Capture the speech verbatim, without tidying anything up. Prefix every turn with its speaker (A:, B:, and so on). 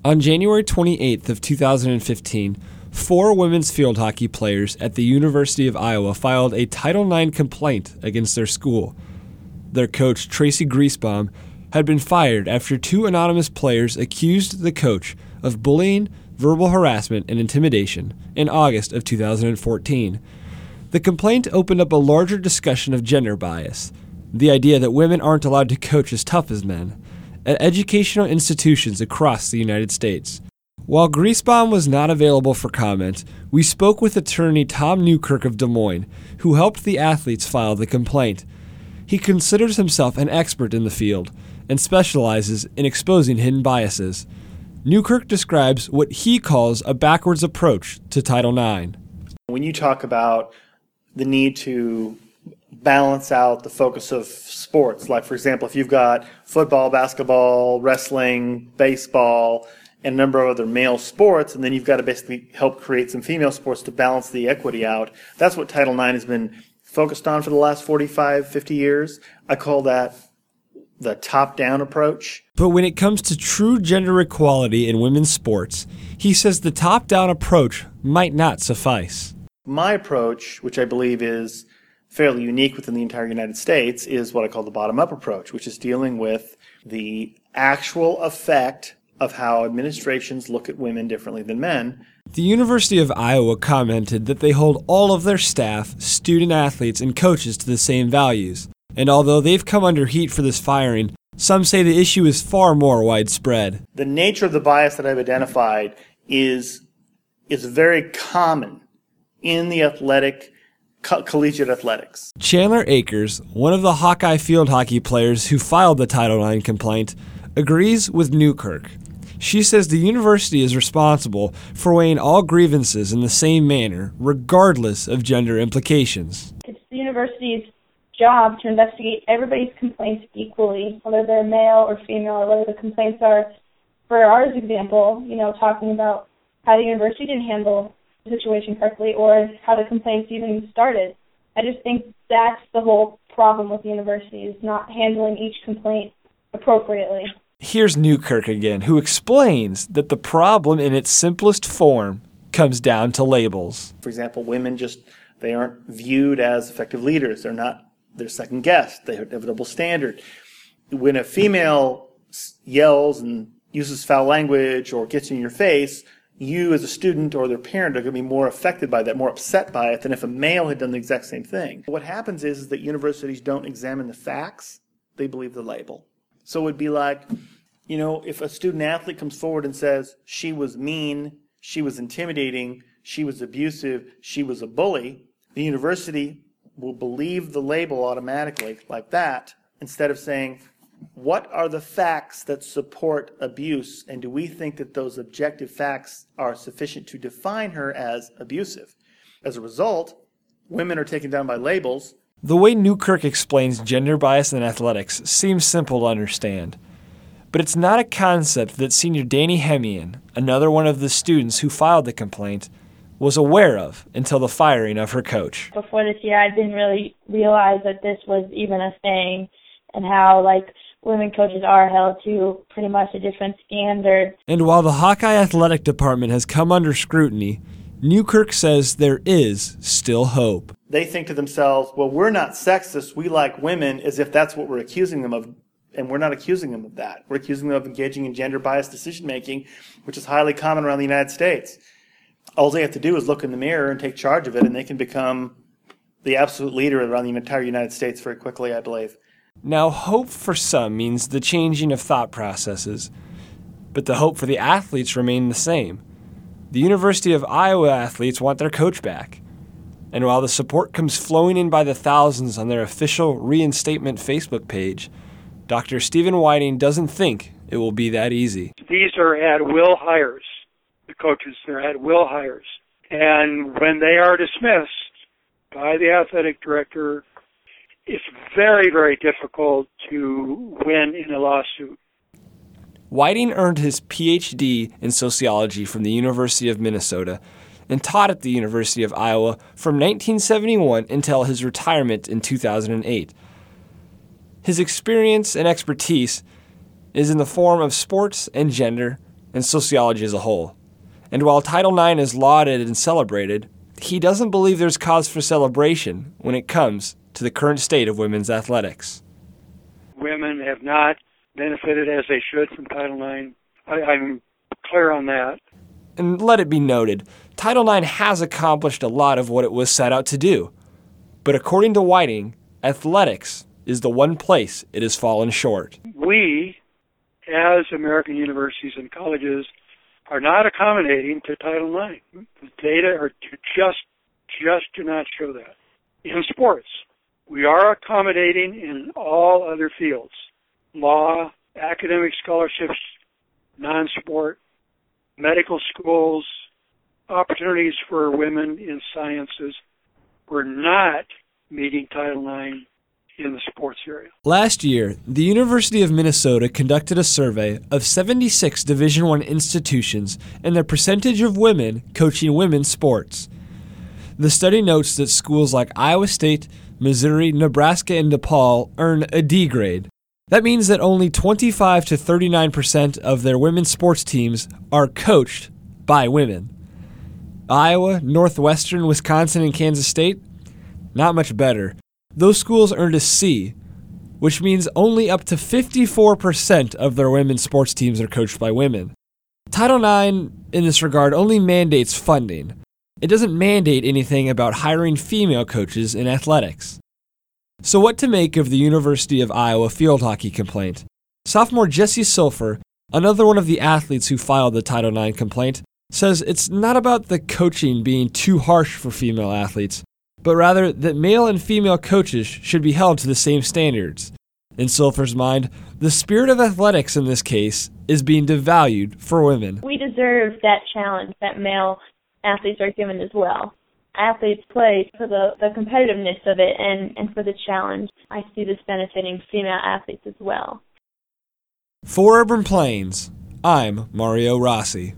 A: On January twenty-eighth of two thousand fifteen, four women's field hockey players at the University of Iowa filed a Title nine complaint against their school. Their coach, Tracy Griesbaum, had been fired after two anonymous players accused the coach of bullying, verbal harassment, and intimidation in August of two thousand fourteen. The complaint opened up a larger discussion of gender bias, the idea that women aren't allowed to coach as tough as men, at educational institutions across the United States. While Griesbaum was not available for comment, we spoke with attorney Tom Newkirk of Des Moines, who helped the athletes file the complaint. He considers himself an expert in the field and specializes in exposing hidden biases. Newkirk describes what he calls a backwards approach to Title nine.
B: When you talk about the need to balance out the focus of sports, like for example, if you've got football, basketball, wrestling, baseball, and a number of other male sports, and then you've got to basically help create some female sports to balance the equity out. That's what Title nine has been focused on for the last forty-five, fifty years. I call that the top-down approach.
A: But when it comes to true gender equality in women's sports, he says the top-down approach might not suffice.
B: My approach, which I believe is fairly unique within the entire United States, is what I call the bottom-up approach, which is dealing with the actual effect of how administrations look at women differently than men.
A: The University of Iowa commented that they hold all of their staff, student athletes, and coaches to the same values. And although they've come under heat for this firing, some say the issue is far more widespread.
B: The nature of the bias that I've identified is, is very common in the athletic, co- collegiate athletics.
A: Chandler Akers, one of the Hawkeye field hockey players who filed the Title nine complaint, agrees with Newkirk. She says the university is responsible for weighing all grievances in the same manner, regardless of gender implications.
C: It's the university's job to investigate everybody's complaints equally, whether they're male or female, or whether the complaints are, for our example, you know, talking about how the university didn't handle the situation correctly or how the complaints even started. I just think that's the whole problem with the university, is not handling each complaint appropriately.
A: Here's Newkirk again, who explains that the problem in its simplest form comes down to labels.
B: For example, women just, they aren't viewed as effective leaders. They're not, they're second guessed. They have a double standard. When a female yells and uses foul language or gets in your face, you as a student or their parent are going to be more affected by that, more upset by it than if a male had done the exact same thing. What happens is, is that universities don't examine the facts. They believe the label. So it would be like, you know, if a student athlete comes forward and says she was mean, she was intimidating, she was abusive, she was a bully, the university will believe the label automatically like that, instead of saying, what are the facts that support abuse, and do we think that those objective facts are sufficient to define her as abusive? As a result, women are taken down by labels.
A: The way Newkirk explains gender bias in athletics seems simple to understand, but it's not a concept that senior Danny Hemian, another one of the students who filed the complaint, was aware of until the firing of her coach.
C: Before this year, I didn't really realize that this was even a thing, and how, like, women coaches are held to pretty much a different standard.
A: And while the Hawkeye athletic department has come under scrutiny, Newkirk says there is still hope.
B: They think to themselves, well, we're not sexist, we like women, as if that's what we're accusing them of, and we're not accusing them of that. We're accusing them of engaging in gender-biased decision-making, which is highly common around the United States. All they have to do is look in the mirror and take charge of it, and they can become the absolute leader around the entire United States very quickly, I believe.
A: Now, hope for some means the changing of thought processes, but the hope for the athletes remain the same. The University of Iowa athletes want their coach back. And while the support comes flowing in by the thousands on their official reinstatement Facebook page, Doctor Stephen Whiting doesn't think it will be that easy.
D: These are at-will hires. The coaches are at-will hires. And when they are dismissed by the athletic director, it's very, very difficult to win in a lawsuit.
A: Whiting earned his P H D in sociology from the University of Minnesota and taught at the University of Iowa from nineteen seventy-one until his retirement in two thousand eight. His experience and expertise is in the form of sports and gender and sociology as a whole. And while Title nine is lauded and celebrated, he doesn't believe there's cause for celebration when it comes to the current state of women's athletics.
D: Women have not benefited as they should from Title nine. I, I'm clear on that.
A: And let it be noted, Title nine has accomplished a lot of what it was set out to do. But according to Whiting, athletics is the one place it has fallen short.
D: We, as American universities and colleges, are not accommodating to Title nine. The data are just, just do not show that. In sports, we are accommodating in all other fields. Law, academic scholarships, non-sport, medical schools, opportunities for women in sciences. We're not meeting Title nine in the sports area.
A: Last year, the University of Minnesota conducted a survey of seventy-six Division I institutions and their percentage of women coaching women's sports. The study notes that schools like Iowa State, Missouri, Nebraska, and DePaul earn a D grade. That means that only twenty-five to thirty-nine percent of their women's sports teams are coached by women. Iowa, Northwestern, Wisconsin, and Kansas State, not much better. Those schools earned a C, which means only up to fifty-four percent of their women's sports teams are coached by women. Title nine, in this regard, only mandates funding. It doesn't mandate anything about hiring female coaches in athletics. So what to make of the University of Iowa field hockey complaint? Sophomore Jesse Silfer, another one of the athletes who filed the Title nine complaint, says it's not about the coaching being too harsh for female athletes, but rather that male and female coaches should be held to the same standards. In Silfer's mind, the spirit of athletics in this case is being devalued for women.
C: We deserve that challenge that male athletes are given as well. Athletes play for the, the competitiveness of it and, and for the challenge. I see this benefiting female athletes as well.
A: For Urban Plains, I'm Mario Rossi.